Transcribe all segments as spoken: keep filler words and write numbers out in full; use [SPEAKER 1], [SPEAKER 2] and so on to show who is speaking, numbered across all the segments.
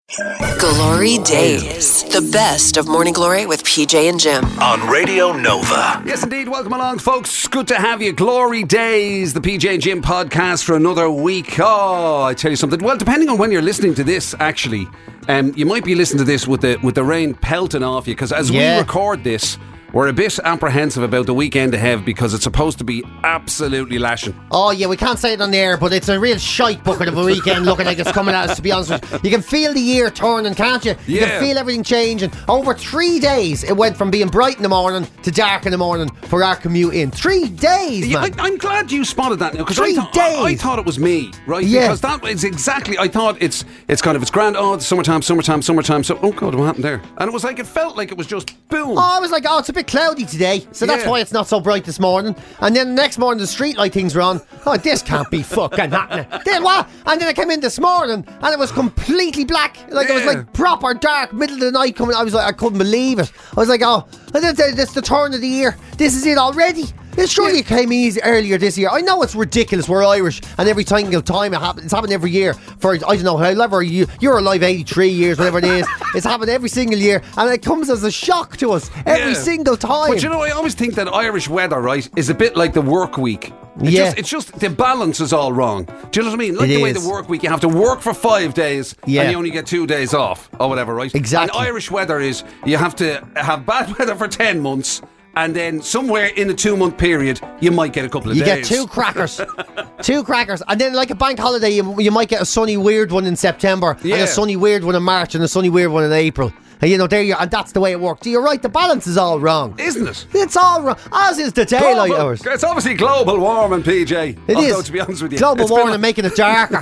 [SPEAKER 1] Glory Days, the best of Morning Glory with P J and Jim.
[SPEAKER 2] On Radio Nova.
[SPEAKER 3] Yes, indeed. Welcome along, folks. Good to have you. Glory Days, the P J and Jim podcast for another week. Oh, I tell you something. Well, depending on when you're listening to this, actually, um, you might be listening to this with the with the rain pelting off you, because as yeah. we record this, we're a bit apprehensive about the weekend ahead because it's supposed to be absolutely lashing.
[SPEAKER 4] Oh yeah, we can't say it on the air, but it's a real shite bucket of a weekend looking like it's coming at us, to be honest with you. You can feel the year turning, can't you? You
[SPEAKER 3] yeah.
[SPEAKER 4] can feel everything changing. Over three days, it went from being bright in the morning to dark in the morning for our commute in. Three days,
[SPEAKER 3] yeah,
[SPEAKER 4] man.
[SPEAKER 3] I, I'm glad you spotted that now, because
[SPEAKER 4] Three
[SPEAKER 3] I, th-
[SPEAKER 4] days.
[SPEAKER 3] I, I thought it was me, right?
[SPEAKER 4] Yeah.
[SPEAKER 3] Because that is exactly, I thought it's it's kind of, it's grand, oh, it's summertime, summertime, summertime, so, oh God, what happened there? And it was like, it felt like it was just boom.
[SPEAKER 4] Oh, I was like, oh, it's a bit cloudy today. So that's
[SPEAKER 3] Yeah.
[SPEAKER 4] why it's not so bright this morning. And then the next morning the streetlight things were on. Oh, this can't be fucking happening. Then what? And then I came in this morning and it was completely black. Like it was
[SPEAKER 3] Yeah.
[SPEAKER 4] like proper dark, middle of the night coming. I was like, I couldn't believe it. I was like, oh, this is the turn of the year. This is it already. It's surely it came easy earlier this year. I know it's ridiculous. We're Irish, and every single time it happens, it's happened every year. For I don't know, however you you're alive, eighty-three years, whatever it is. It's happened every single year, and it comes as a shock to us every
[SPEAKER 3] Yeah.
[SPEAKER 4] single time.
[SPEAKER 3] But you know, I always think that Irish weather, right, is a bit like the work week. It's
[SPEAKER 4] Yeah.
[SPEAKER 3] just, it's just the balance is all wrong. Do you know what I mean? Like
[SPEAKER 4] It
[SPEAKER 3] the way
[SPEAKER 4] is.
[SPEAKER 3] the work week, you have to work for five days
[SPEAKER 4] Yeah.
[SPEAKER 3] and you only get two days off or whatever, right?
[SPEAKER 4] Exactly.
[SPEAKER 3] And Irish weather is you have to have bad weather for ten months. And then somewhere in a two-month period, you might get a couple of
[SPEAKER 4] You
[SPEAKER 3] days.
[SPEAKER 4] get two crackers. two crackers. And then like a bank holiday, you, you might get a sunny weird one in September
[SPEAKER 3] Yeah.
[SPEAKER 4] and a sunny weird one in March and a sunny weird one in April. And you know, there you and that's the way it works. You're right, the balance is all wrong.
[SPEAKER 3] Isn't it?
[SPEAKER 4] It's all wrong. As is the daylight
[SPEAKER 3] Global-
[SPEAKER 4] hours.
[SPEAKER 3] It's obviously global warming, P J.
[SPEAKER 4] It
[SPEAKER 3] Although,
[SPEAKER 4] is.
[SPEAKER 3] to be honest with you.
[SPEAKER 4] Global
[SPEAKER 3] it's been
[SPEAKER 4] warming
[SPEAKER 3] like-
[SPEAKER 4] and making it darker.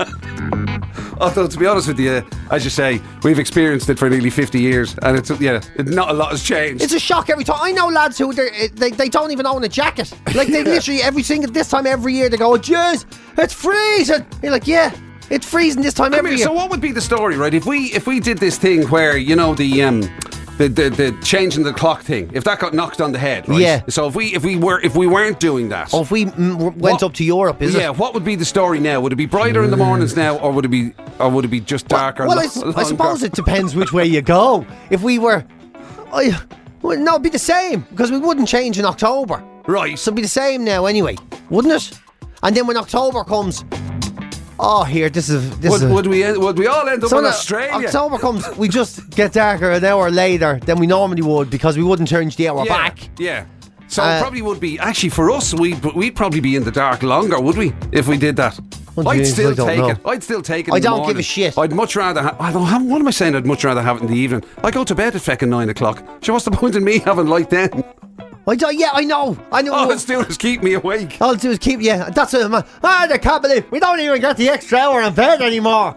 [SPEAKER 3] Although, to be honest with you, as you say, we've experienced it for nearly fifty years, and it's yeah, it, not a lot has changed.
[SPEAKER 4] It's a shock every time. I know lads who they're- they they don't even own a jacket. Like they literally every single this time every year they go, oh, jeez, it's freezing. You're like, yeah, it's freezing this time
[SPEAKER 3] I
[SPEAKER 4] every
[SPEAKER 3] mean,
[SPEAKER 4] year.
[SPEAKER 3] so what would be the story, right? If we if we did this thing where, you know, the um the, the the changing the clock thing, if that got knocked on the head, right?
[SPEAKER 4] Yeah.
[SPEAKER 3] So if we if we were if we weren't doing that,
[SPEAKER 4] Oh, if we mm, w- went
[SPEAKER 3] what-
[SPEAKER 4] up to Europe, is
[SPEAKER 3] yeah,
[SPEAKER 4] it?
[SPEAKER 3] what would be the story now? Would it be brighter in the mornings now, or would it be or would it be just darker?
[SPEAKER 4] Well,
[SPEAKER 3] lo-
[SPEAKER 4] I, s- I
[SPEAKER 3] longer?
[SPEAKER 4] suppose it depends which way you go. If we were, I, well, no, it'd be the same because we wouldn't change in October.
[SPEAKER 3] Right.
[SPEAKER 4] So it'd be the same now anyway, wouldn't it? And then when October comes, oh, here, this is this
[SPEAKER 3] Would,
[SPEAKER 4] is.
[SPEAKER 3] would we end, would we all end up
[SPEAKER 4] So
[SPEAKER 3] in
[SPEAKER 4] when
[SPEAKER 3] Australia?
[SPEAKER 4] October comes, we just get darker an hour later than we normally would because we wouldn't change the hour
[SPEAKER 3] yeah,
[SPEAKER 4] back.
[SPEAKER 3] Yeah. So
[SPEAKER 4] Uh,
[SPEAKER 3] it probably would be actually for us. We'd we'd probably be in the dark longer, would we? If we did that,
[SPEAKER 4] Well,
[SPEAKER 3] I'd
[SPEAKER 4] geez,
[SPEAKER 3] still
[SPEAKER 4] I don't
[SPEAKER 3] take
[SPEAKER 4] know.
[SPEAKER 3] it. I'd still take it.
[SPEAKER 4] I
[SPEAKER 3] in the
[SPEAKER 4] don't give a
[SPEAKER 3] morning.
[SPEAKER 4] shit.
[SPEAKER 3] I'd much rather. Ha- I don't have. What am I saying? I'd much rather have it in the evening. I go to bed at fucking nine o'clock. So what's the point in me having light then?
[SPEAKER 4] I do, yeah, I know. I know.
[SPEAKER 3] All it's doing is keep me awake.
[SPEAKER 4] All I'll do is keep, yeah, that's it, man. Ah, I can't believe we don't even get the extra hour in bed anymore.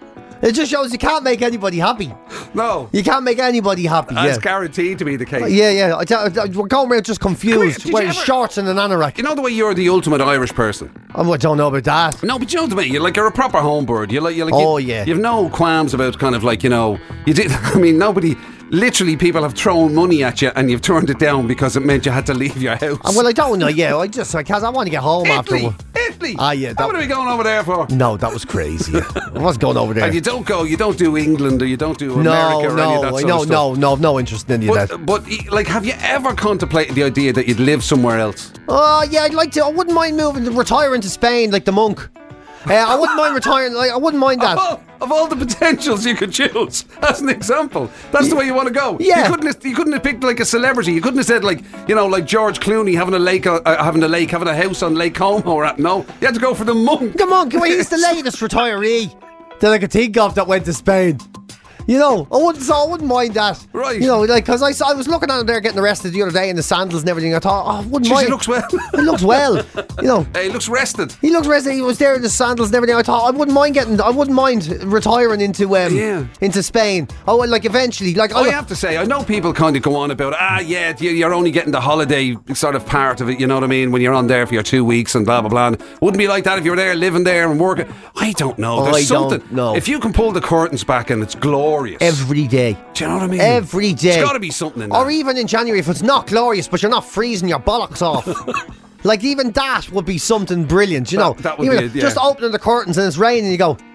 [SPEAKER 4] It just shows you can't make anybody happy.
[SPEAKER 3] No,
[SPEAKER 4] You can't make anybody happy.
[SPEAKER 3] that's
[SPEAKER 4] Yeah,
[SPEAKER 3] guaranteed to be the case.
[SPEAKER 4] yeah, yeah. I, I, I, we're going around just confused,
[SPEAKER 3] did you
[SPEAKER 4] wearing
[SPEAKER 3] ever-
[SPEAKER 4] shorts and an anorak.
[SPEAKER 3] You know the way you're the ultimate Irish person.
[SPEAKER 4] Oh, I don't know about that.
[SPEAKER 3] No, but you know what I mean. You're like you're a proper homebird. You're like you're like.
[SPEAKER 4] Oh,
[SPEAKER 3] you,
[SPEAKER 4] yeah.
[SPEAKER 3] You've no qualms about kind of like you know. You did. I mean, nobody. Literally, people have thrown money at you, and you've turned it down because it meant you had to leave your house.
[SPEAKER 4] Uh, well, I don't know. Yeah, I just because I want to get home
[SPEAKER 3] Italy,
[SPEAKER 4] after.
[SPEAKER 3] Italy.
[SPEAKER 4] Ah, yeah,
[SPEAKER 3] What
[SPEAKER 4] that-
[SPEAKER 3] are we going over there for?
[SPEAKER 4] No, that was crazy. I was going over there.
[SPEAKER 3] And you don't go. You don't do England, or you don't do
[SPEAKER 4] no,
[SPEAKER 3] America, or
[SPEAKER 4] no,
[SPEAKER 3] any of that
[SPEAKER 4] I
[SPEAKER 3] sort
[SPEAKER 4] no,
[SPEAKER 3] of
[SPEAKER 4] no,
[SPEAKER 3] stuff.
[SPEAKER 4] no, no interest in any of that.
[SPEAKER 3] But, but like, have you ever contemplated the idea that you'd live somewhere else?
[SPEAKER 4] Oh, yeah, I'd like to. I wouldn't mind moving, retiring to Spain like the monk. Uh, I wouldn't mind retiring. Like, I wouldn't mind that.
[SPEAKER 3] Of all, of all the potentials you could choose, as an example, that's the way you want to go.
[SPEAKER 4] Yeah.
[SPEAKER 3] You couldn't. Have, you couldn't have picked like a celebrity. You couldn't have said like you know like George Clooney having a lake, uh, having a lake, having a house on Lake Como or that. No, you had to go for the monk.
[SPEAKER 4] Come on, come on, he's the latest retiree that I could think of that went to Spain. You know, I wouldn't, so I wouldn't mind that.
[SPEAKER 3] Right.
[SPEAKER 4] You know, like, because I, saw- I was looking at him there getting arrested the other day in the sandals and everything. I thought, oh, I wouldn't
[SPEAKER 3] Jeez,
[SPEAKER 4] mind.
[SPEAKER 3] he looks well.
[SPEAKER 4] He looks well. You know.
[SPEAKER 3] Hey, he looks rested.
[SPEAKER 4] He looks rested. He was there in the sandals and everything. I thought I wouldn't mind getting. I wouldn't mind retiring into um
[SPEAKER 3] Yeah.
[SPEAKER 4] into Spain. Oh, well, like eventually, like
[SPEAKER 3] I have to say, I know people kind of go on about, ah, yeah, you- you're only getting the holiday sort of part of it, you know what I mean, when you're on there for your two weeks and blah, blah, blah. And wouldn't be like that if you were there, living there and working. I don't know. There's
[SPEAKER 4] I don't
[SPEAKER 3] something.
[SPEAKER 4] know.
[SPEAKER 3] If you can pull the curtains back and it's glorious.
[SPEAKER 4] every day.
[SPEAKER 3] Do you know what I mean?
[SPEAKER 4] Every day.
[SPEAKER 3] There's got to be something in
[SPEAKER 4] Or
[SPEAKER 3] there.
[SPEAKER 4] even in January, if it's not glorious, but you're not freezing your bollocks off. Like, even that would be something brilliant, you
[SPEAKER 3] That-
[SPEAKER 4] know.
[SPEAKER 3] that would
[SPEAKER 4] Even
[SPEAKER 3] be it, yeah.
[SPEAKER 4] Just opening the curtains and it's raining, you go,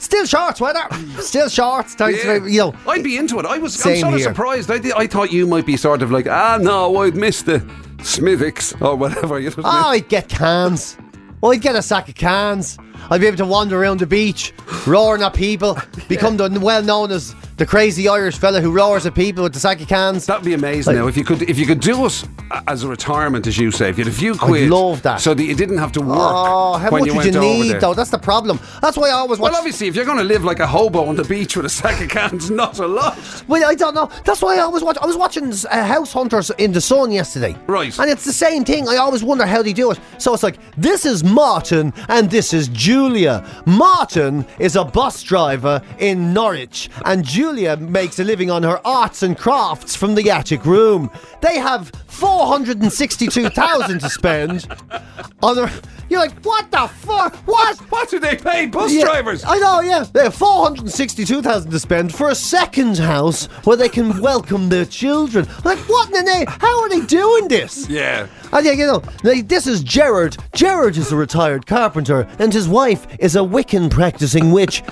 [SPEAKER 4] Still shorts weather. Still shorts. Time
[SPEAKER 3] Yeah.
[SPEAKER 4] to, you know.
[SPEAKER 3] I'd be into it. I was. I'm
[SPEAKER 4] Same
[SPEAKER 3] sort of
[SPEAKER 4] here.
[SPEAKER 3] surprised. I, did- I thought you might be sort of like, ah, no, I'd miss the Smithwick's or whatever. You know what I
[SPEAKER 4] Oh,
[SPEAKER 3] mean?
[SPEAKER 4] I'd get cans. I'd get a sack of cans. I'd be able to wander around the beach, roaring at people, become the well known as the crazy Irish fella who roars at people with the sack of cans.
[SPEAKER 3] That'd be amazing.
[SPEAKER 4] Like-
[SPEAKER 3] now, if you could, if you could do it as a retirement, as you say, if you had a few quid,
[SPEAKER 4] love that.
[SPEAKER 3] so that you didn't have to work.
[SPEAKER 4] Oh, how
[SPEAKER 3] when
[SPEAKER 4] much
[SPEAKER 3] you
[SPEAKER 4] would
[SPEAKER 3] went
[SPEAKER 4] you
[SPEAKER 3] over
[SPEAKER 4] need
[SPEAKER 3] there.
[SPEAKER 4] though? That's the problem. That's why I always watch.
[SPEAKER 3] Well, obviously, if you're going to live like a hobo on the beach with a sack of cans, not a lot.
[SPEAKER 4] Well, I don't know. That's why I always watch. I was watching uh, House Hunters in the Sun yesterday.
[SPEAKER 3] Right.
[SPEAKER 4] And it's the same thing. I always wonder how they do it. So it's like, this is Martin and this is Julia. Martin is a bus driver in Norwich and Julia makes a living on her arts and crafts from the attic room. They have four hundred sixty-two thousand to spend on their... You're like, what the fuck? What?
[SPEAKER 3] What do they pay bus
[SPEAKER 4] Yeah,
[SPEAKER 3] drivers?
[SPEAKER 4] I know, yeah. They have four hundred sixty-two thousand to spend for a second house where they can welcome their children. Like, what in the name? How are they doing this?
[SPEAKER 3] Yeah.
[SPEAKER 4] And yeah, you know, like, this is Gerard. Gerard is a retired carpenter, and his wife is a Wiccan practicing witch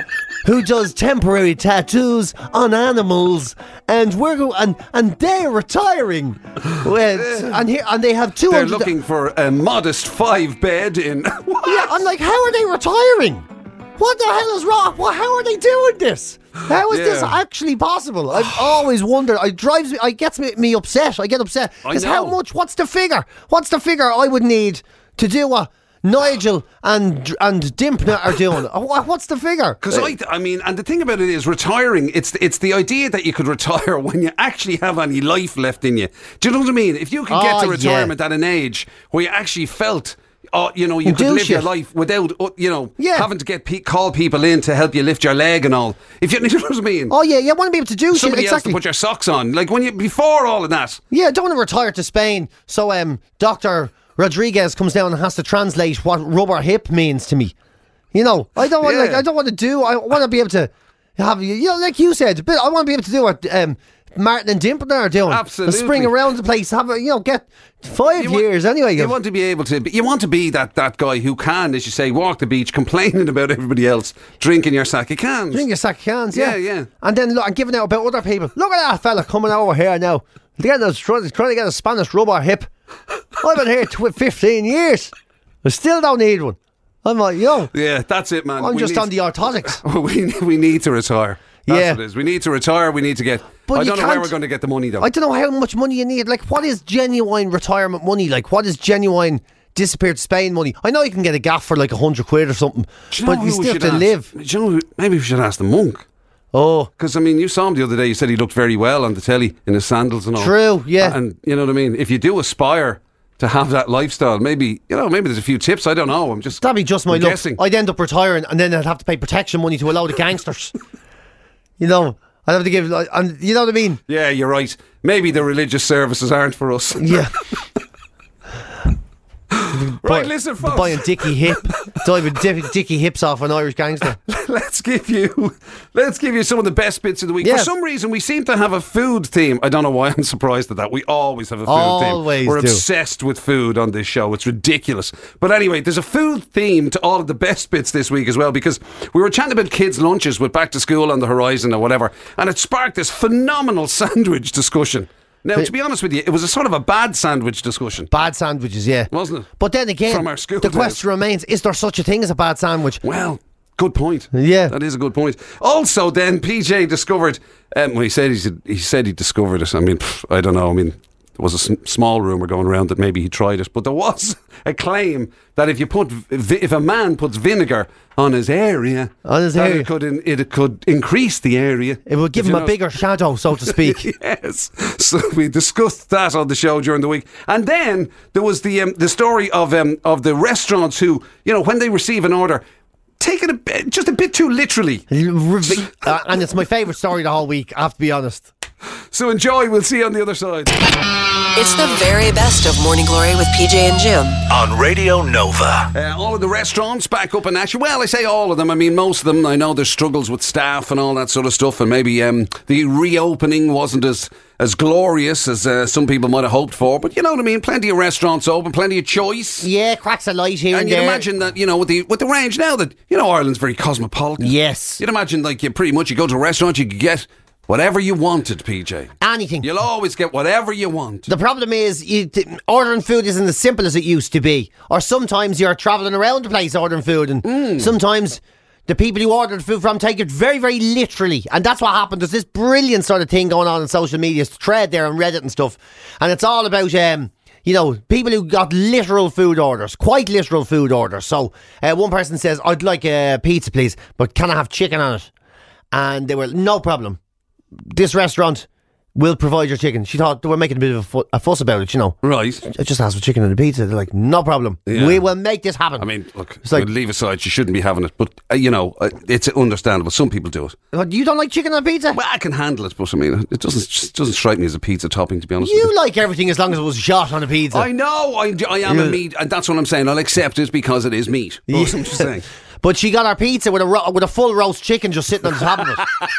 [SPEAKER 4] who does temporary tattoos on animals, and we're go- and and they're retiring. Well, and here and they have two
[SPEAKER 3] They're
[SPEAKER 4] hundred.
[SPEAKER 3] looking for a modest five bed in. What?
[SPEAKER 4] Yeah, I'm like, how are they retiring? What the hell is wrong? Well, how are they doing this? How is this
[SPEAKER 3] Yeah.
[SPEAKER 4] actually possible? I've always wondered. It drives me. It gets me, me upset. I get upset.
[SPEAKER 3] I
[SPEAKER 4] Because how
[SPEAKER 3] know.
[SPEAKER 4] much? What's the figure? What's the figure I would need to do what Nigel and and Dimpna are doing? Wha- What's the figure?
[SPEAKER 3] Because I, I mean, and the thing about it is, retiring. It's it's the idea that you could retire when you actually have any life left in you. Do you know what I mean? If you could get
[SPEAKER 4] Oh,
[SPEAKER 3] to
[SPEAKER 4] yeah.
[SPEAKER 3] retirement at an age where you actually felt, oh, you know, you
[SPEAKER 4] And
[SPEAKER 3] could
[SPEAKER 4] do
[SPEAKER 3] live your
[SPEAKER 4] shit.
[SPEAKER 3] life without, uh, you know,
[SPEAKER 4] Yeah.
[SPEAKER 3] having to get pe- call people in to help you lift your leg and all. If you, you know what I mean?
[SPEAKER 4] Oh yeah, you want to be able to do shit.
[SPEAKER 3] Somebody else
[SPEAKER 4] Exactly.
[SPEAKER 3] to put your socks on, like when you before all of that.
[SPEAKER 4] Yeah, I don't want to retire to Spain. So um, Doctor Rodriguez comes down and has to translate what rubber hip means to me. You know, I don't want
[SPEAKER 3] Yeah.
[SPEAKER 4] like I don't want to do. I want to be able to have you know, like you said, but I want to be able to do what um, Martin and Dimpler are doing.
[SPEAKER 3] Absolutely.
[SPEAKER 4] Spring around the place, have a, you know, get five
[SPEAKER 3] You want-
[SPEAKER 4] years anyway.
[SPEAKER 3] You want to be able to. You want to be that, that guy who can, as you say, walk the beach, complaining about everybody else, drinking your sack of cans.
[SPEAKER 4] Drink your sack of cans, yeah.
[SPEAKER 3] Yeah, yeah.
[SPEAKER 4] And then look, and giving out about other people. Look at that fella coming over here now. Getting us, trying, trying to get a Spanish rubber hip. I've been here tw- fifteen years. I still don't need one. I'm like, yo,
[SPEAKER 3] Yeah, that's it, man.
[SPEAKER 4] I'm
[SPEAKER 3] We
[SPEAKER 4] just
[SPEAKER 3] need-
[SPEAKER 4] on the orthotics.
[SPEAKER 3] we we need to retire. That's
[SPEAKER 4] Yeah.
[SPEAKER 3] what it is. We need to retire. We need to get.
[SPEAKER 4] But
[SPEAKER 3] I
[SPEAKER 4] you
[SPEAKER 3] don't know where
[SPEAKER 4] can't-
[SPEAKER 3] we're going to get the money though.
[SPEAKER 4] I don't know how much money you need. Like, what is genuine retirement money? Like, what is genuine disappeared to Spain money? I know you can get a gaff for like a hundred quid or something,
[SPEAKER 3] Do you know
[SPEAKER 4] but
[SPEAKER 3] who
[SPEAKER 4] you
[SPEAKER 3] we
[SPEAKER 4] still have
[SPEAKER 3] should
[SPEAKER 4] to
[SPEAKER 3] ask?
[SPEAKER 4] live.
[SPEAKER 3] Do you know, who- maybe we should ask the monk.
[SPEAKER 4] Oh,
[SPEAKER 3] Because I mean, you saw him the other day. You said he looked very well on the telly in his sandals and all.
[SPEAKER 4] True, yeah.
[SPEAKER 3] And you know what I mean. If you do aspire to have that lifestyle, maybe you know, maybe there's a few tips. I don't know. I'm just
[SPEAKER 4] that'd be just my
[SPEAKER 3] I'm
[SPEAKER 4] luck.
[SPEAKER 3] guessing.
[SPEAKER 4] I'd end up retiring, and then I'd have to pay protection money to a load of gangsters. You know, I'd have to give, like, and you know what I mean?
[SPEAKER 3] Yeah, you're right. Maybe the religious services aren't for us.
[SPEAKER 4] Yeah.
[SPEAKER 3] Right,
[SPEAKER 4] Buy-
[SPEAKER 3] listen, folks.
[SPEAKER 4] Buying Dickie Hip, diving Dick- Dickie Hips off an Irish gangster.
[SPEAKER 3] let's give you let's give you some of the best bits of the week.
[SPEAKER 4] Yeah.
[SPEAKER 3] For some reason, we seem to have a food theme. I don't know why I'm surprised at that. We always have a food
[SPEAKER 4] Always
[SPEAKER 3] theme. We're
[SPEAKER 4] do.
[SPEAKER 3] obsessed with food on this show. It's ridiculous. But anyway, there's a food theme to all of the best bits this week as well, because we were chatting about kids' lunches with back to school on the horizon or whatever, and it sparked this phenomenal sandwich discussion. Now, to be honest with you, it was a sort of a bad sandwich discussion.
[SPEAKER 4] Bad sandwiches, yeah.
[SPEAKER 3] Wasn't it?
[SPEAKER 4] But then again,
[SPEAKER 3] From our school
[SPEAKER 4] the
[SPEAKER 3] days.
[SPEAKER 4] question remains, is there such a thing as a bad sandwich?
[SPEAKER 3] Well, good point.
[SPEAKER 4] Yeah.
[SPEAKER 3] That is a good point. Also, then, P J discovered, um, well, he said, he said he said he discovered it. I mean, pff, I don't know. I mean, there was a sm- small rumour going around that maybe he tried it, but there was a claim that if you put, vi- if a man puts vinegar on his area,
[SPEAKER 4] On his
[SPEAKER 3] that
[SPEAKER 4] area.
[SPEAKER 3] It, could in, it could increase the area.
[SPEAKER 4] It would give
[SPEAKER 3] If
[SPEAKER 4] him
[SPEAKER 3] you
[SPEAKER 4] a
[SPEAKER 3] know-
[SPEAKER 4] bigger shadow, so to speak.
[SPEAKER 3] Yes. So we discussed that on the show during the week. And then there was the um, the story of um, of the restaurants who, you know, when they receive an order, take it a bit, just a bit too literally.
[SPEAKER 4] Uh, and it's my favourite story the whole week, I have to be honest.
[SPEAKER 3] So enjoy. We'll see you on the other side.
[SPEAKER 1] It's the very best of Morning Glory with P J and Jim.
[SPEAKER 2] On Radio Nova.
[SPEAKER 3] Uh, all of the restaurants back up in action. Well, I say all of them. I mean, most of them. I know there's struggles with staff and all that sort of stuff, and maybe um, the reopening wasn't as as glorious as uh, some people might have hoped for. But you know what I mean. Plenty of restaurants open, plenty of choice.
[SPEAKER 4] Yeah, cracks of light here and,
[SPEAKER 3] And you'd
[SPEAKER 4] there.
[SPEAKER 3] imagine that, you know, with the with the range now that, you know, Ireland's very cosmopolitan.
[SPEAKER 4] Yes.
[SPEAKER 3] You'd imagine, like, you pretty much, you go to a restaurant, you could get whatever you wanted, P J.
[SPEAKER 4] Anything.
[SPEAKER 3] You'll always get whatever you want.
[SPEAKER 4] The problem is, you, t- ordering food isn't as simple as it used to be. Or sometimes you're travelling around the place ordering food, and
[SPEAKER 3] Mm.
[SPEAKER 4] sometimes the people you order the food from take it very, very literally. And that's what happened. There's this brilliant sort of thing going on in social media, it's thread there on Reddit and stuff. And it's all about, um, you know, people who got literal food orders, quite literal food orders. So uh, one person says, I'd like a pizza, please, but can I have chicken on it? And they were, no problem. This restaurant will provide your chicken. She thought they were making a bit of a, fu- a fuss about it, you know.
[SPEAKER 3] Right.
[SPEAKER 4] I just asked for chicken and a pizza. They're like, no problem.
[SPEAKER 3] Yeah.
[SPEAKER 4] We will make this happen.
[SPEAKER 3] I mean, look,
[SPEAKER 4] It's like-
[SPEAKER 3] leave aside, you shouldn't be having it. But, uh, you know, uh, it's understandable. Some people do it.
[SPEAKER 4] What, you don't like chicken on pizza?
[SPEAKER 3] Well, I can handle it, but I mean, it doesn't just doesn't strike me as a pizza topping, to be honest with
[SPEAKER 4] You
[SPEAKER 3] you.
[SPEAKER 4] like everything as long as it was shot on a pizza.
[SPEAKER 3] I know, I, I am a
[SPEAKER 4] Yeah.
[SPEAKER 3] meat, and that's what I'm saying. I'll accept it because it is meat. But I'm just saying.
[SPEAKER 4] But she got her pizza with a ro- with a full roast chicken just sitting on top of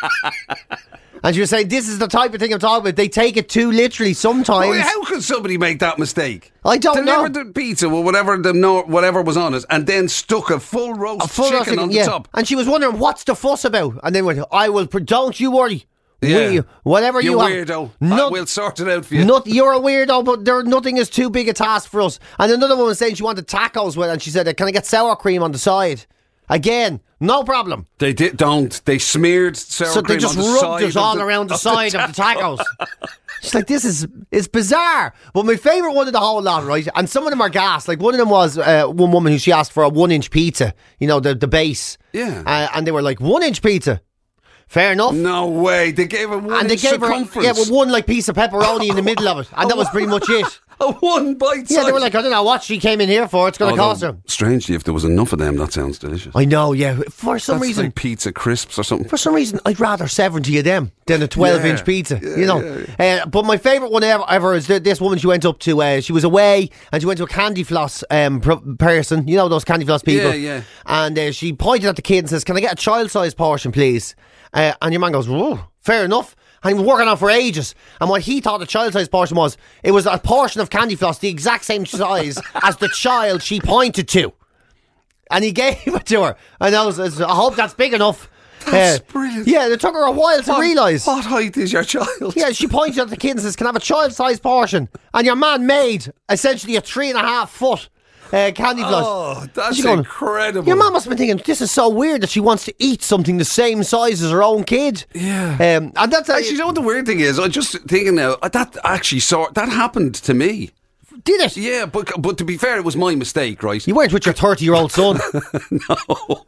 [SPEAKER 4] it. And she was saying, this is the type of thing I'm talking about. They take it too literally sometimes.
[SPEAKER 3] Well, how could somebody make that mistake?
[SPEAKER 4] I don't know.
[SPEAKER 3] Delivered the pizza with whatever the no, whatever was on it, and then stuck a full roast
[SPEAKER 4] A full
[SPEAKER 3] chicken
[SPEAKER 4] roast chicken,
[SPEAKER 3] on the
[SPEAKER 4] yeah.
[SPEAKER 3] top.
[SPEAKER 4] And she was wondering, what's the fuss about? And then went, I will, pr- don't you worry.
[SPEAKER 3] Yeah.
[SPEAKER 4] We, whatever
[SPEAKER 3] You
[SPEAKER 4] you have.
[SPEAKER 3] weirdo.
[SPEAKER 4] No-
[SPEAKER 3] I will sort it out for you.
[SPEAKER 4] Not, you're a weirdo, but there, nothing is too big a task for us. And another one was saying she wanted tacos with, and she said, can I get sour cream on the side? Again, no problem.
[SPEAKER 3] They did don't. They smeared sour
[SPEAKER 4] So
[SPEAKER 3] cream
[SPEAKER 4] they just
[SPEAKER 3] on the
[SPEAKER 4] rubbed
[SPEAKER 3] side
[SPEAKER 4] it
[SPEAKER 3] of
[SPEAKER 4] all
[SPEAKER 3] the-
[SPEAKER 4] around the
[SPEAKER 3] of
[SPEAKER 4] side of the tacos. She's like, this is, it's bizarre. But my favourite one of the whole lot, right? And some of them are gas. Like one of them was uh, one woman who she asked for a one inch pizza, you know, the, the base.
[SPEAKER 3] Yeah.
[SPEAKER 4] Uh, and they were like, one inch pizza. Fair enough.
[SPEAKER 3] No way. They gave her one
[SPEAKER 4] And they
[SPEAKER 3] inch
[SPEAKER 4] gave her,
[SPEAKER 3] circumference.
[SPEAKER 4] yeah, with one like piece of pepperoni in the middle of it. And that was pretty much it.
[SPEAKER 3] A one bite
[SPEAKER 4] Yeah, they were
[SPEAKER 3] size.
[SPEAKER 4] like, I don't know what she came in here for. It's going to cost her.
[SPEAKER 3] Strangely, if there was enough of them, that sounds delicious.
[SPEAKER 4] I know, yeah. For some
[SPEAKER 3] That's
[SPEAKER 4] reason,
[SPEAKER 3] like pizza crisps or something.
[SPEAKER 4] For some reason, I'd rather seventy of them than a twelve-inch
[SPEAKER 3] Yeah,
[SPEAKER 4] pizza,
[SPEAKER 3] yeah,
[SPEAKER 4] you know.
[SPEAKER 3] yeah,
[SPEAKER 4] Uh, but my favourite one ever, ever is th- this woman. She went up to, uh, she was away, and she went to a candy floss um, pro- person. You know those candy floss people?
[SPEAKER 3] Yeah, yeah.
[SPEAKER 4] And uh, she pointed at the kid and says, can I get a child-sized portion, please? Uh, and your man goes, whoa, fair enough. And he was working on it for ages. And what he thought a child-sized portion was, it was a portion of candy floss the exact same size as the child she pointed to. And he gave it to her. And I was, I hope that's big enough.
[SPEAKER 3] That's
[SPEAKER 4] Uh,
[SPEAKER 3] brilliant.
[SPEAKER 4] Yeah, it took her a while to
[SPEAKER 3] What-
[SPEAKER 4] realise.
[SPEAKER 3] What height is your child?
[SPEAKER 4] Yeah, she pointed at the kid and says, can I have a child-sized portion? And your man made essentially a three and a half foot uh, candy floss.
[SPEAKER 3] Oh, that's
[SPEAKER 4] She's going,
[SPEAKER 3] incredible.
[SPEAKER 4] Your man must have been thinking, this is so weird that she wants to eat something the same size as her own kid.
[SPEAKER 3] Yeah.
[SPEAKER 4] Um, and that's
[SPEAKER 3] Actually, you know what the weird thing is? I'm just thinking now, uh, that actually saw, that happened to me.
[SPEAKER 4] did it?
[SPEAKER 3] Yeah, but but to be fair, it was my mistake, right?
[SPEAKER 4] You weren't with your thirty-year-old son.
[SPEAKER 3] No.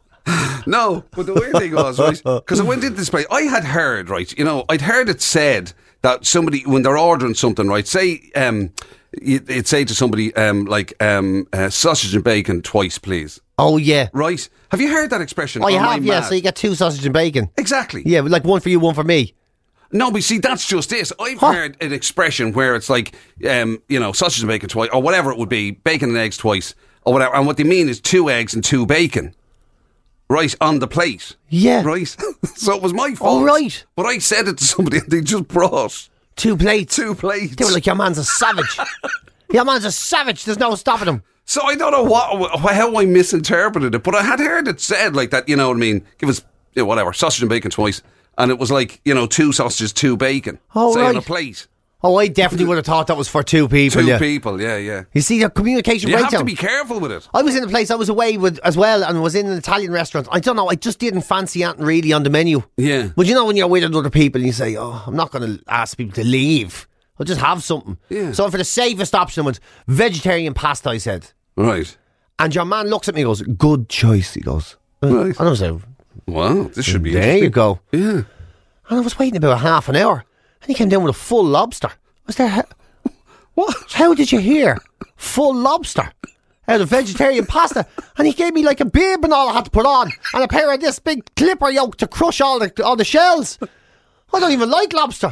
[SPEAKER 3] No, but the weird thing was, right, because I went into this place, I had heard, right, you know, I'd heard it said that somebody, when they're ordering something, right, say, um, you- it'd say to somebody, um, like, um, uh, sausage and bacon twice, please.
[SPEAKER 4] Oh, yeah.
[SPEAKER 3] Right? Have you heard that expression?
[SPEAKER 4] Oh, you
[SPEAKER 3] Or am I
[SPEAKER 4] have, yeah.
[SPEAKER 3] mad?
[SPEAKER 4] So you get two sausage and bacon.
[SPEAKER 3] Exactly.
[SPEAKER 4] Yeah, like one for you, one for me.
[SPEAKER 3] No, but see, that's just it. I've
[SPEAKER 4] Huh?
[SPEAKER 3] heard an expression where it's like, um, you know, sausage and bacon twice, or whatever it would be, bacon and eggs twice, or whatever. And what they mean is two eggs and two bacon. Right, on the plate.
[SPEAKER 4] Yeah.
[SPEAKER 3] Right? So it was my fault.
[SPEAKER 4] Oh, right.
[SPEAKER 3] But I said it to somebody and they just brought
[SPEAKER 4] Two plates.
[SPEAKER 3] two plates.
[SPEAKER 4] They were like, your man's a savage. Your man's a savage. There's no stopping him.
[SPEAKER 3] So I don't know what how I misinterpreted it, but I had heard it said like that, you know what I mean? Give us, you know, whatever, sausage and bacon twice. And it was like, you know, two sausages, two bacon.
[SPEAKER 4] Oh,
[SPEAKER 3] say on
[SPEAKER 4] right.
[SPEAKER 3] a plate.
[SPEAKER 4] Oh, I definitely would have thought that was for two people.
[SPEAKER 3] Two
[SPEAKER 4] yeah.
[SPEAKER 3] people, yeah, yeah.
[SPEAKER 4] You see, the communication
[SPEAKER 3] You have
[SPEAKER 4] breakdown.
[SPEAKER 3] to be careful with it.
[SPEAKER 4] I was in a place I was away with as well, and was in an Italian restaurant. I don't know. I just didn't fancy anything really on the menu.
[SPEAKER 3] Yeah.
[SPEAKER 4] But you know when you're with other people and you say, "Oh, I'm not going to ask people to leave. I'll just have something."
[SPEAKER 3] Yeah.
[SPEAKER 4] So for the safest option was vegetarian pasta. I said,
[SPEAKER 3] Right.
[SPEAKER 4] and your man looks at me and goes, "Good choice." He goes,
[SPEAKER 3] Right.
[SPEAKER 4] and I was like,
[SPEAKER 3] Wow, this should be
[SPEAKER 4] "There
[SPEAKER 3] interesting.
[SPEAKER 4] you go."
[SPEAKER 3] Yeah.
[SPEAKER 4] And I was waiting about half an hour, and he came down with a full lobster. Was there?
[SPEAKER 3] What?
[SPEAKER 4] How did you hear? Full lobster out of vegetarian pasta. And he gave me like a bib and all I had to put on. And a pair of this big clipper yoke to crush all the all the shells. I don't even like lobster.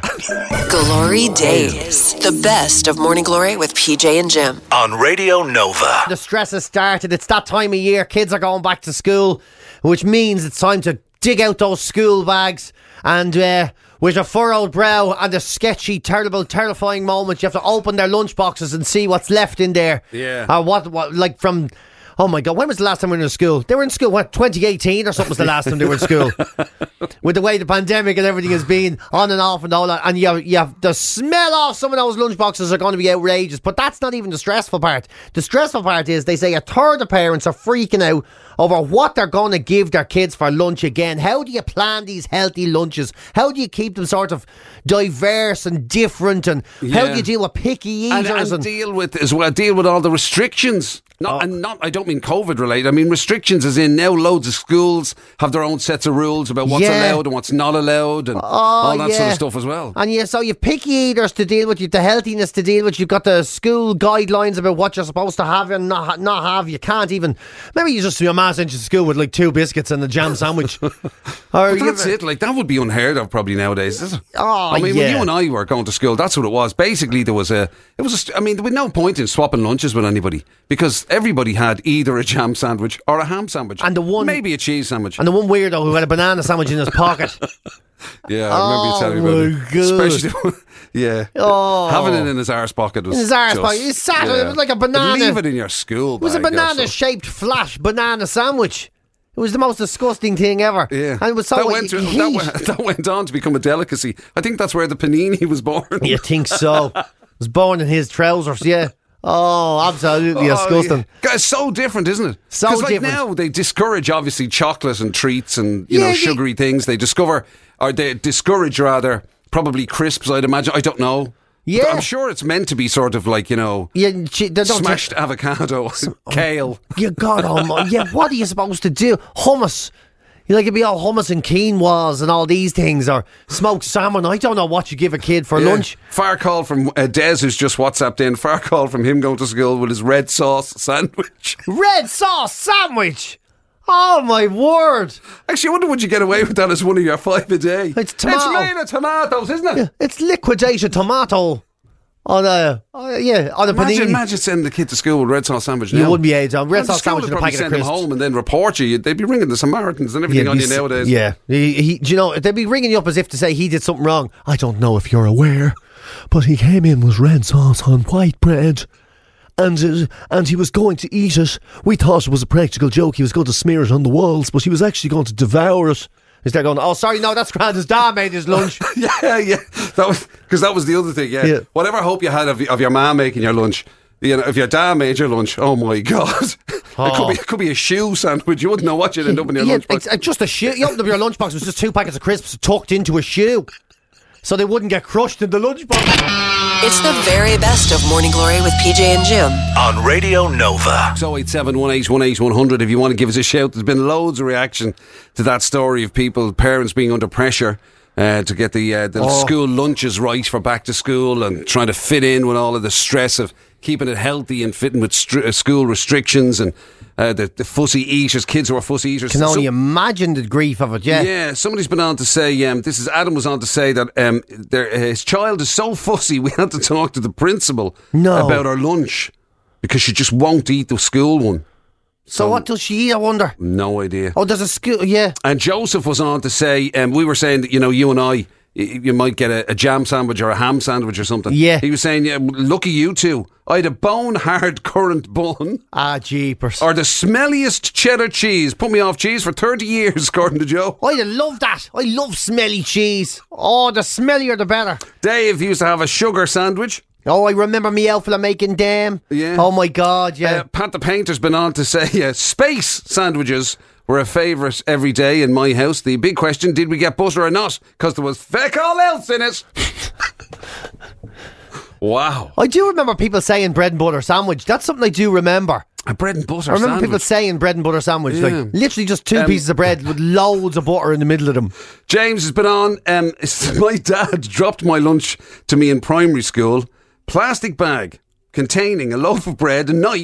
[SPEAKER 1] Glory Days. The best of Morning Glory with P J and Jim.
[SPEAKER 2] On Radio Nova.
[SPEAKER 4] The stress has started. It's that time of year. Kids are going back to school, which means it's time to dig out those school bags and uh, with a furrowed brow and a sketchy, terrible, terrifying moment, you have to open their lunch boxes and see what's left in there.
[SPEAKER 3] Yeah.
[SPEAKER 4] Or what, what, like from... Oh my God, when was the last time we were in school? They were in school, what, twenty eighteen or something was the last time they were in school? With the way the pandemic and everything has been on and off and all that. And you have, you have the smell of some of those lunchboxes are going to be outrageous. But that's not even the stressful part. The stressful part is they say a third of parents are freaking out over what they're going to give their kids for lunch again. How do you plan these healthy lunches? How do you keep them sort of diverse and different? And how
[SPEAKER 3] Yeah.
[SPEAKER 4] do you deal with picky
[SPEAKER 3] And,
[SPEAKER 4] eaters?
[SPEAKER 3] and
[SPEAKER 4] And,
[SPEAKER 3] deal with as well, deal with all the restrictions. Not,
[SPEAKER 4] Oh.
[SPEAKER 3] and not, I don't mean COVID related. I mean restrictions, as in now loads of schools have their own sets of rules about what's
[SPEAKER 4] Yeah.
[SPEAKER 3] allowed and what's not allowed, and
[SPEAKER 4] Oh,
[SPEAKER 3] all that sort
[SPEAKER 4] yeah.
[SPEAKER 3] of stuff as well.
[SPEAKER 4] And yeah, so you've picky eaters to deal with, you've the healthiness to deal with, you've got the school guidelines about what you're supposed to have and not, ha- not have. You can't even. Maybe you just your ma sent you to school with like two biscuits and a jam sandwich. Or
[SPEAKER 3] But
[SPEAKER 4] you-
[SPEAKER 3] that's it. Like that would be unheard of probably nowadays. Is it?
[SPEAKER 4] Oh,
[SPEAKER 3] I mean,
[SPEAKER 4] yeah.
[SPEAKER 3] when you and I were going to school, that's what it was. Basically, there was a. It was. A, st- I mean, there was no point in swapping lunches with anybody because everybody had either a jam sandwich or a ham sandwich,
[SPEAKER 4] And the one-
[SPEAKER 3] maybe a cheese sandwich.
[SPEAKER 4] And the one weirdo who had a banana sandwich in his pocket.
[SPEAKER 3] Yeah, I remember you telling me
[SPEAKER 4] Oh,
[SPEAKER 3] about
[SPEAKER 4] my
[SPEAKER 3] it.
[SPEAKER 4] God.
[SPEAKER 3] Especially, yeah.
[SPEAKER 4] Oh.
[SPEAKER 3] Having it in his arse pocket was
[SPEAKER 4] In his arse
[SPEAKER 3] just-
[SPEAKER 4] pocket. He sat on it. It was like a
[SPEAKER 3] But
[SPEAKER 4] banana.
[SPEAKER 3] leave it in your school
[SPEAKER 4] It was a
[SPEAKER 3] bag or
[SPEAKER 4] banana
[SPEAKER 3] something.
[SPEAKER 4] shaped flat banana sandwich. It was the most disgusting thing ever.
[SPEAKER 3] Yeah,
[SPEAKER 4] And it was so
[SPEAKER 3] that went, to,
[SPEAKER 4] heat.
[SPEAKER 3] that, went, that went on to become a delicacy. I think that's where the panini was born.
[SPEAKER 4] You think so? It was born in his trousers, yeah. Oh, absolutely disgusting.
[SPEAKER 3] Yeah. It's so different, isn't it?
[SPEAKER 4] So
[SPEAKER 3] 'Cause, like,
[SPEAKER 4] different.
[SPEAKER 3] now they discourage obviously chocolate and treats and you
[SPEAKER 4] Yeah,
[SPEAKER 3] know
[SPEAKER 4] they-
[SPEAKER 3] sugary things. They discover or they discourage rather probably crisps. I'd imagine. I don't know.
[SPEAKER 4] Yeah.
[SPEAKER 3] But I'm sure it's meant to be sort of like you know
[SPEAKER 4] Yeah, she- they don't
[SPEAKER 3] smashed avocado, kale.
[SPEAKER 4] You God, oh my, yeah. What are you supposed to do? Hummus. You like it'd be all hummus and quinoas and all these things, or smoked salmon. I don't know what you give a kid for
[SPEAKER 3] Yeah.
[SPEAKER 4] lunch.
[SPEAKER 3] Far call from uh, Des, who's just WhatsApped in. Far call from him going to school with his red sauce sandwich.
[SPEAKER 4] Red sauce sandwich. Oh my word!
[SPEAKER 3] Actually, I wonder would you get away with that as one of your five a day?
[SPEAKER 4] It's tomato.
[SPEAKER 3] It's made of tomatoes, isn't it?
[SPEAKER 4] It's liquidated tomato on a uh, yeah on a
[SPEAKER 3] Imagine,
[SPEAKER 4] panini.
[SPEAKER 3] imagine sending the kid to school with red sauce sandwich.
[SPEAKER 4] You
[SPEAKER 3] now.
[SPEAKER 4] wouldn't be able to. Red
[SPEAKER 3] Well, the
[SPEAKER 4] sauce
[SPEAKER 3] school
[SPEAKER 4] sandwich
[SPEAKER 3] would
[SPEAKER 4] and a
[SPEAKER 3] probably
[SPEAKER 4] packet of
[SPEAKER 3] send them
[SPEAKER 4] crisps.
[SPEAKER 3] home and then report you. They'd be ringing the Samaritans and everything
[SPEAKER 4] Yeah,
[SPEAKER 3] on
[SPEAKER 4] be
[SPEAKER 3] you
[SPEAKER 4] s-
[SPEAKER 3] nowadays.
[SPEAKER 4] Yeah, he, he, do you know they'd be ringing you up as if to say he did something wrong. I don't know if you're aware, but he came in with red sauce on white bread, and uh, and he was going to eat it. We thought it was a practical joke. He was going to smear it on the walls, but he was actually going to devour it. Is there going? Oh, sorry, no, that's grand. His dad made his lunch.
[SPEAKER 3] yeah, yeah. That was because that was the other thing. Yeah.
[SPEAKER 4] Yeah.
[SPEAKER 3] Whatever hope you had of, of your mom making your lunch, you know, if your dad made your lunch, oh my god, it
[SPEAKER 4] Oh.
[SPEAKER 3] could be it could be a shoe sandwich. You wouldn't know what you'd end up in your
[SPEAKER 4] Yeah,
[SPEAKER 3] lunchbox.
[SPEAKER 4] it's, uh, just a shoe. You opened up your lunchbox. It was just two packets of crisps tucked into a shoe, so they wouldn't get crushed in the lunchbox.
[SPEAKER 1] It's the very best of Morning Glory with P J and Jim.
[SPEAKER 2] On Radio Nova.
[SPEAKER 3] So eight seven one eight one eight one hundred if you want to give us a shout. There's been loads of reaction to that story of people, parents being under pressure uh, to get the uh, the
[SPEAKER 4] Oh.
[SPEAKER 3] school lunches right for back to school and trying to fit in with all of the stress of keeping it healthy and fitting with str- uh, school restrictions and uh, the, the fussy eaters, kids who are fussy eaters.
[SPEAKER 4] Can only
[SPEAKER 3] So-
[SPEAKER 4] imagine the grief of it. Yeah.
[SPEAKER 3] yeah, somebody's been on to say, um, this is Adam was on to say that um, their, his child is so fussy we had to talk to the principal
[SPEAKER 4] No.
[SPEAKER 3] about her lunch because she just won't eat the school one.
[SPEAKER 4] So what does she eat? I wonder.
[SPEAKER 3] No idea.
[SPEAKER 4] Oh, there's a school. Yeah.
[SPEAKER 3] And Joseph was on to say, um, we were saying that, you know, you and I, y- you might get a, a jam sandwich or a ham sandwich or something.
[SPEAKER 4] Yeah.
[SPEAKER 3] He was saying, yeah, lucky you two. I had a bone hard currant bun
[SPEAKER 4] Ah, jeepers.
[SPEAKER 3] or the smelliest cheddar cheese. Put me off cheese for thirty years, according to Joe.
[SPEAKER 4] I love that. I love smelly cheese. Oh, the smellier the better.
[SPEAKER 3] Dave used to have a sugar sandwich.
[SPEAKER 4] Oh, I remember me out fella making them.
[SPEAKER 3] Yeah.
[SPEAKER 4] Oh my God, yeah.
[SPEAKER 3] Uh, Pat the Painter's been on to say uh, space sandwiches were a favourite every day in my house. The big question, did we get butter or not? Because there was feck all else in it. Wow.
[SPEAKER 4] I do remember people saying bread and butter sandwich. That's something I do remember.
[SPEAKER 3] A bread and butter
[SPEAKER 4] I remember
[SPEAKER 3] sandwich.
[SPEAKER 4] people saying bread and butter sandwich.
[SPEAKER 3] Yeah.
[SPEAKER 4] Like literally just two
[SPEAKER 3] Um,
[SPEAKER 4] pieces of bread with loads of butter in the middle of them.
[SPEAKER 3] James has been on. Um, my dad dropped my lunch to me in primary school. Plastic bag containing a loaf of bread, a knife,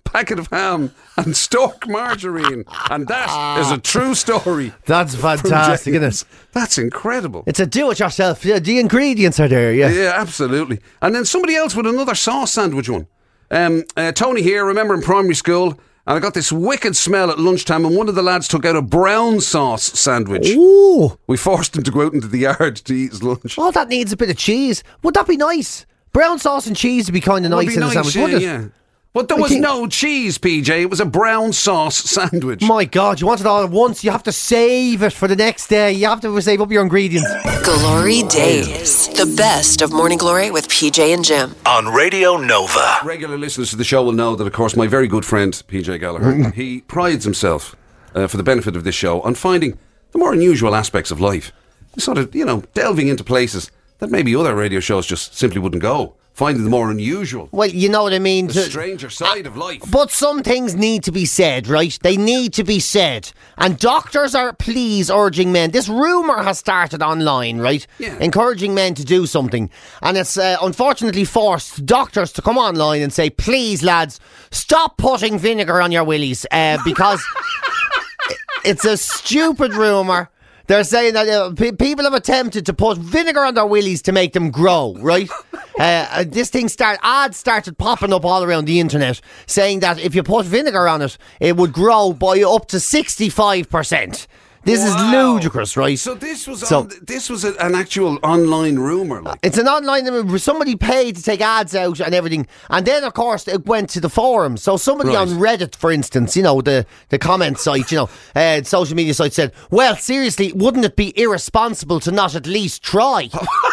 [SPEAKER 3] packet of ham and stork margarine. And that is a true story.
[SPEAKER 4] That's fantastic, isn't it?
[SPEAKER 3] That's incredible.
[SPEAKER 4] It's a do-it-yourself. Yeah, the ingredients are there, yeah.
[SPEAKER 3] Yeah, absolutely. And then somebody else with another sauce sandwich one. Um, uh, Tony here, remember in primary school, and I got this wicked smell at lunchtime, and one of the lads took out a brown sauce sandwich.
[SPEAKER 4] Ooh.
[SPEAKER 3] We forced him to go out into the yard to eat his lunch.
[SPEAKER 4] Oh, that needs a bit of cheese. Would that be nice? Brown sauce and cheese would be kind of
[SPEAKER 3] Would
[SPEAKER 4] nice
[SPEAKER 3] be
[SPEAKER 4] in a
[SPEAKER 3] nice,
[SPEAKER 4] sandwich,
[SPEAKER 3] yeah,
[SPEAKER 4] wouldn't it?
[SPEAKER 3] yeah. But there
[SPEAKER 4] I
[SPEAKER 3] was
[SPEAKER 4] think-
[SPEAKER 3] no cheese, P J. It was a brown sauce sandwich.
[SPEAKER 4] My God, you want it all at once. You have to save it for the next day. You have to save up your ingredients.
[SPEAKER 1] Glory Days. The best of Morning Glory with P J and Jim.
[SPEAKER 2] On Radio Nova.
[SPEAKER 3] Regular listeners to the show will know that, of course, my very good friend, P J Gallagher, he prides himself, uh, for the benefit of this show, on finding the more unusual aspects of life. Sort of, you know, delving into places that maybe other radio shows just simply wouldn't go. Finding the more unusual.
[SPEAKER 4] Well, you know what I mean.
[SPEAKER 3] The stranger side of life.
[SPEAKER 4] But some things need to be said, right? They need to be said. And doctors are, please, urging men. This rumour has started online, right?
[SPEAKER 3] Yeah.
[SPEAKER 4] Encouraging men to do something. And it's uh, unfortunately forced doctors to come online and say, please, lads, stop putting vinegar on your willies. Uh, because it's a stupid rumour. They're saying that uh, p- people have attempted to put vinegar on their willies to make them grow, right? uh, this thing start ads started popping up all around the internet saying that if you put vinegar on it, it would grow by up to sixty-five percent. This
[SPEAKER 3] Wow.
[SPEAKER 4] is ludicrous, right?
[SPEAKER 3] So this was
[SPEAKER 4] So-
[SPEAKER 3] on, this was a, an actual online rumour. Like.
[SPEAKER 4] It's an online, somebody paid to take ads out and everything. And then, of course, it went to the forums. So somebody
[SPEAKER 3] Right.
[SPEAKER 4] on Reddit, for instance, you know, the, the comment site, you know, uh, social media site said, well, seriously, wouldn't it be irresponsible to not at least try?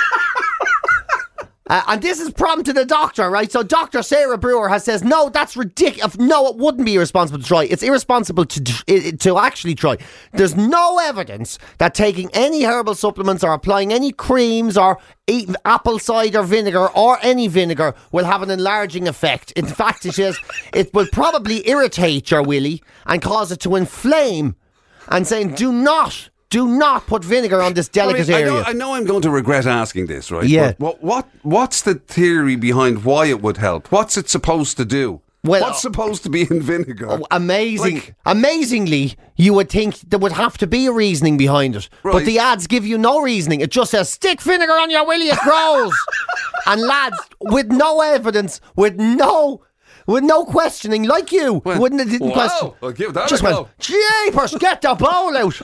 [SPEAKER 4] Uh, and this has prompted a doctor, right? So Doctor Sarah Brewer has says, no, that's ridiculous. No, it wouldn't be irresponsible to try. It's irresponsible to to actually try. There's no evidence that taking any herbal supplements or applying any creams or eating apple cider vinegar or any vinegar will have an enlarging effect. In fact, it says it will probably irritate your willy and cause it to inflame. And saying, do not... Do not put vinegar on this delicate
[SPEAKER 3] I, mean, I,
[SPEAKER 4] area.
[SPEAKER 3] know, I know I'm going to regret asking this, right?
[SPEAKER 4] Yeah.
[SPEAKER 3] But what, what What's the theory behind why it would help? What's it supposed to do?
[SPEAKER 4] Well,
[SPEAKER 3] What's supposed to be in vinegar?
[SPEAKER 4] Oh, amazing.
[SPEAKER 3] Like-
[SPEAKER 4] Amazingly, you would think there would have to be a reasoning behind it. But
[SPEAKER 3] Right.
[SPEAKER 4] the ads give you no reasoning. It just says, stick vinegar on your willy, it grows. And lads, with no evidence, with no... With no questioning, like you,
[SPEAKER 3] Well,
[SPEAKER 4] wouldn't it didn't
[SPEAKER 3] wow,
[SPEAKER 4] question.
[SPEAKER 3] I'll give that
[SPEAKER 4] Just
[SPEAKER 3] a
[SPEAKER 4] went,
[SPEAKER 3] go.
[SPEAKER 4] jeepers, get the bowl out.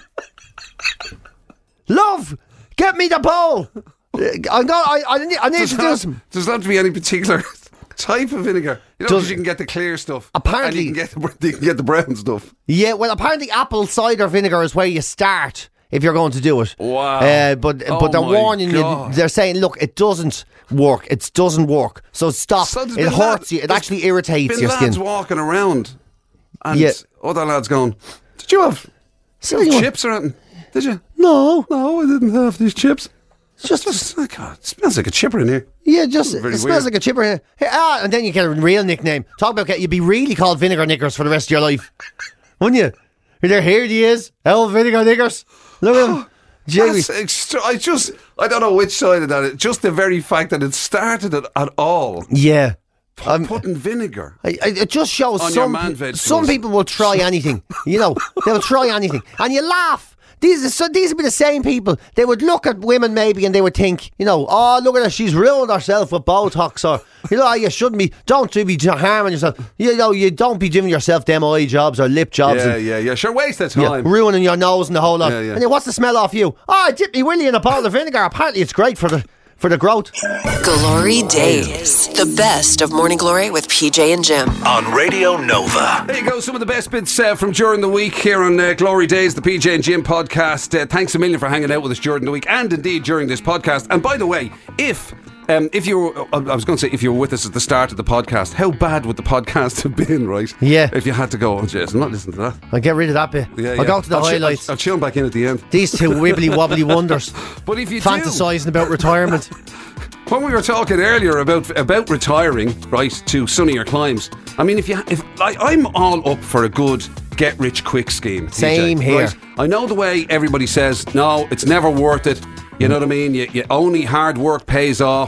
[SPEAKER 4] Love, get me the bowl. Uh, I'm going, I, I need, I need
[SPEAKER 3] Does
[SPEAKER 4] to do
[SPEAKER 3] not,
[SPEAKER 4] some.
[SPEAKER 3] does not have to be any particular type of vinegar. You know,
[SPEAKER 4] Does-
[SPEAKER 3] 'cause you can get the clear stuff.
[SPEAKER 4] Apparently-
[SPEAKER 3] and you can get the, you can get the brown stuff.
[SPEAKER 4] Yeah, well, apparently apple cider vinegar is where you start if you're going to do it.
[SPEAKER 3] Wow.
[SPEAKER 4] Uh, but
[SPEAKER 3] Oh
[SPEAKER 4] but they're
[SPEAKER 3] my
[SPEAKER 4] warning
[SPEAKER 3] God.
[SPEAKER 4] you. They're saying, look, it doesn't work. It doesn't work. So stop.
[SPEAKER 3] So there's
[SPEAKER 4] it
[SPEAKER 3] been
[SPEAKER 4] hurts
[SPEAKER 3] lad-
[SPEAKER 4] you. It
[SPEAKER 3] there's
[SPEAKER 4] actually irritates
[SPEAKER 3] been
[SPEAKER 4] your
[SPEAKER 3] lads
[SPEAKER 4] skin.
[SPEAKER 3] walking around and
[SPEAKER 4] Yeah.
[SPEAKER 3] other lads going, did you have, did you have
[SPEAKER 4] Anyone-
[SPEAKER 3] chips or anything? Did you?
[SPEAKER 4] No,
[SPEAKER 3] No, I didn't have these chips.
[SPEAKER 4] it's just
[SPEAKER 3] Just, oh God, it smells like a chipper in here.
[SPEAKER 4] yeah, just it
[SPEAKER 3] Very
[SPEAKER 4] smells
[SPEAKER 3] weird.
[SPEAKER 4] like a chipper here. Hey, ah, and then you get a real nickname. Talk about get you'd be really called Vinegar Knickers for the rest of your life, wouldn't you? You're there, here he is, El Vinegar Knickers. Look at him, Jamie.
[SPEAKER 3] That's extra- I just, I don't know which side of that. It, just the very fact that it started it at all.
[SPEAKER 4] Yeah. Um,
[SPEAKER 3] Putting vinegar.
[SPEAKER 4] I, I, it just shows
[SPEAKER 3] On your
[SPEAKER 4] some
[SPEAKER 3] man vegetables.
[SPEAKER 4] some people will try anything. You know, they'll try anything, and you laugh. These are so these would be the same people. They would look at women maybe, and they would think, you know, oh look at her, she's ruined herself with Botox, or you know, you shouldn't be. Don't be harming yourself. You know, you don't be giving yourself them eye jobs or lip jobs.
[SPEAKER 3] Yeah,
[SPEAKER 4] and,
[SPEAKER 3] yeah, yeah. Sure, waste of
[SPEAKER 4] yeah,
[SPEAKER 3] time.
[SPEAKER 4] ruining your nose and the whole lot.
[SPEAKER 3] Yeah, yeah.
[SPEAKER 4] And then what's the smell off you? Oh, I dipped me willy in a bowl of vinegar. Apparently, it's great for the for the growth.
[SPEAKER 1] Glory Days. The best of Morning Glory with P J and Jim.
[SPEAKER 2] On Radio Nova.
[SPEAKER 3] There you go, some of the best bits uh, from during the week here on uh, Glory Days, the P J and Jim podcast. Uh, thanks a million for hanging out with us during the week and indeed during this podcast. And by the way, if um, if you were, I was going to say if you were with us at the start of the podcast, how bad would the podcast have been, right?
[SPEAKER 4] Yeah.
[SPEAKER 3] If you had to go, oh, jeez, I'm not listening to that.
[SPEAKER 4] I'll get rid of that bit.
[SPEAKER 3] Yeah,
[SPEAKER 4] I'll
[SPEAKER 3] yeah.
[SPEAKER 4] go to the
[SPEAKER 3] I'll chi-
[SPEAKER 4] highlights.
[SPEAKER 3] I'll, I'll tune back in at the end.
[SPEAKER 4] These two wibbly wobbly wonders
[SPEAKER 3] But if you
[SPEAKER 4] fantasising about retirement.
[SPEAKER 3] do, when we were talking earlier about about retiring, right, to sunnier climes, I mean, if you, if I, I'm all up for a good get rich quick scheme. T J,
[SPEAKER 4] Same here.
[SPEAKER 3] right? I know the way everybody says, no, it's never worth it. You know what I mean? You, you only hard work pays off.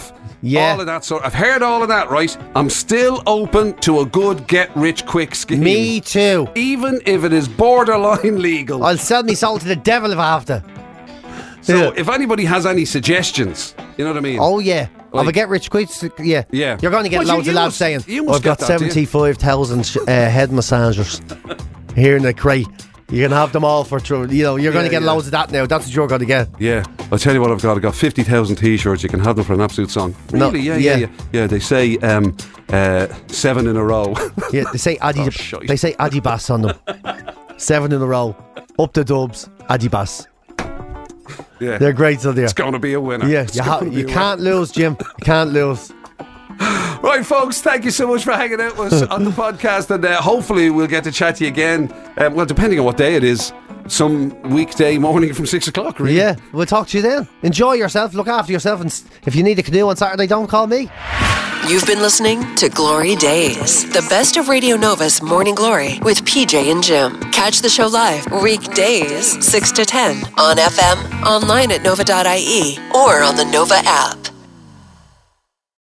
[SPEAKER 4] Yeah.
[SPEAKER 3] all of that sort. I've heard all of that, right? I'm still open to a good get-rich-quick scheme.
[SPEAKER 4] Me too.
[SPEAKER 3] Even if it is borderline legal.
[SPEAKER 4] I'll sell me soul to the devil if I have to.
[SPEAKER 3] So
[SPEAKER 4] Yeah.
[SPEAKER 3] if anybody has any suggestions, you know what I mean?
[SPEAKER 4] Oh yeah.
[SPEAKER 3] Like-
[SPEAKER 4] Of a get rich quick, yeah.
[SPEAKER 3] Yeah.
[SPEAKER 4] You're going to get
[SPEAKER 3] Well, you-
[SPEAKER 4] loads
[SPEAKER 3] you
[SPEAKER 4] of lads
[SPEAKER 3] must-
[SPEAKER 4] saying,
[SPEAKER 3] you must
[SPEAKER 4] I've got
[SPEAKER 3] get that, do you?
[SPEAKER 4] seventy-five thousand sh- uh, head massagers here in the crate. You can have them all for true. You know, you're going
[SPEAKER 3] Yeah,
[SPEAKER 4] to get
[SPEAKER 3] yeah.
[SPEAKER 4] loads of that now. That's what you're going to get.
[SPEAKER 3] Yeah, I'll tell you what I've got. I've got fifty thousand T-shirts. You can have them for an absolute song.
[SPEAKER 4] No,
[SPEAKER 3] Really? yeah,
[SPEAKER 4] yeah.
[SPEAKER 3] yeah, yeah. Yeah, they say um, uh, seven in a row.
[SPEAKER 4] Yeah, they say Adi.
[SPEAKER 3] Oh, shite.
[SPEAKER 4] they say Adibas on them. Seven in a row. Up the dubs. Adibas.
[SPEAKER 3] Yeah,
[SPEAKER 4] They're great, so they're.
[SPEAKER 3] it's going to be a winner.
[SPEAKER 4] Yeah,
[SPEAKER 3] It's
[SPEAKER 4] you, ha-
[SPEAKER 3] gonna be
[SPEAKER 4] you
[SPEAKER 3] a
[SPEAKER 4] can't lose, Jim. You can't lose.
[SPEAKER 3] winner. Right, folks, thank you so much for hanging out with us on the podcast. And uh, hopefully we'll get to chat to you again. Um, well, depending on what day it is. Some weekday morning from six o'clock, really.
[SPEAKER 4] Yeah, we'll talk to you then. Enjoy yourself. Look after yourself. And s- if you need a canoe on Saturday, don't call me.
[SPEAKER 1] You've been listening to Glory Days, the best of Radio Nova's Morning Glory with P J and Jim. Catch the show live weekdays six to ten on F M, online at nova dot I E, or on the Nova app.